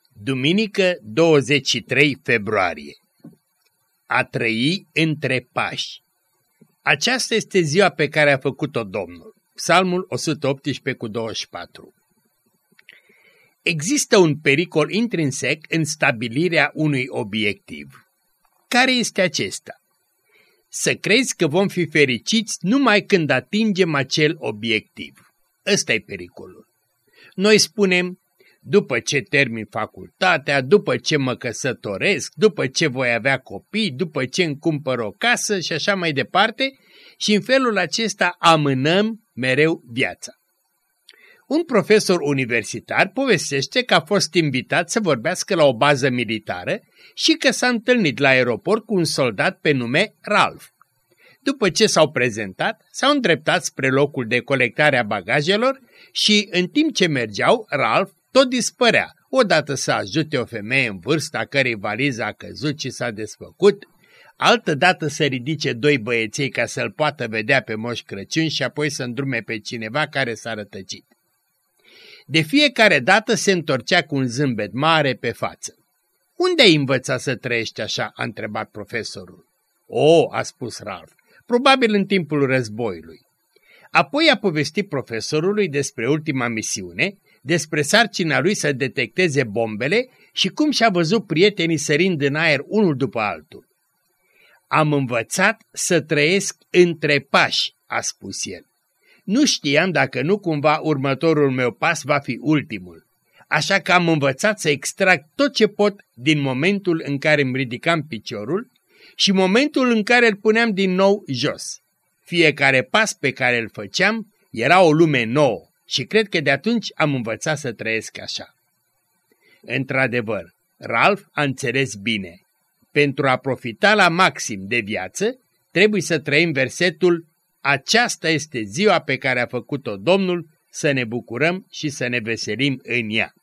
Duminică 23 februarie. A trăi între pași. Aceasta este ziua pe care a făcut-o Domnul. Psalmul 118:24. Există un pericol intrinsec în stabilirea unui obiectiv. Care este acesta? Să crezi că vom fi fericiți numai când atingem acel obiectiv. Ăsta e pericolul. Noi spunem, după ce termin facultatea, după ce mă căsătoresc, după ce voi avea copii, după ce îmi cumpăr o casă și așa mai departe, și în felul acesta amânăm mereu viața. Un profesor universitar povestește că a fost invitat să vorbească la o bază militară și că s-a întâlnit la aeroport cu un soldat pe nume Ralph. După ce s-au prezentat, s-au îndreptat spre locul de colectare a bagajelor și, în timp ce mergeau, Ralph tot dispărea, odată să ajute o femeie în vârstă a cărei valiză a căzut și s-a desfăcut, altădată să ridice doi băieței ca să-l poată vedea pe Moș Crăciun și apoi să îndrume pe cineva care s-a rătăcit. De fiecare dată se întorcea cu un zâmbet mare pe față. "Unde ai învățat să trăiești așa?" a întrebat profesorul. "O," a spus Ralph, "probabil în timpul războiului." Apoi a povestit profesorului despre ultima misiune, despre sarcina lui să detecteze bombele și cum și-a văzut prietenii sărind în aer unul după altul. "Am învățat să trăiesc între pași," a spus el. "Nu știam dacă nu cumva următorul meu pas va fi ultimul. Așa că am învățat să extrag tot ce pot din momentul în care îmi ridicam piciorul și momentul în care îl puneam din nou jos. Fiecare pas pe care îl făceam era o lume nouă și cred că de atunci am învățat să trăiesc așa." Într-adevăr, Ralph a înțeles bine. Pentru a profita la maxim de viață, trebuie să trăim versetul "Aceasta este ziua pe care a făcut-o Domnul, să ne bucurăm și să ne veselim în ea."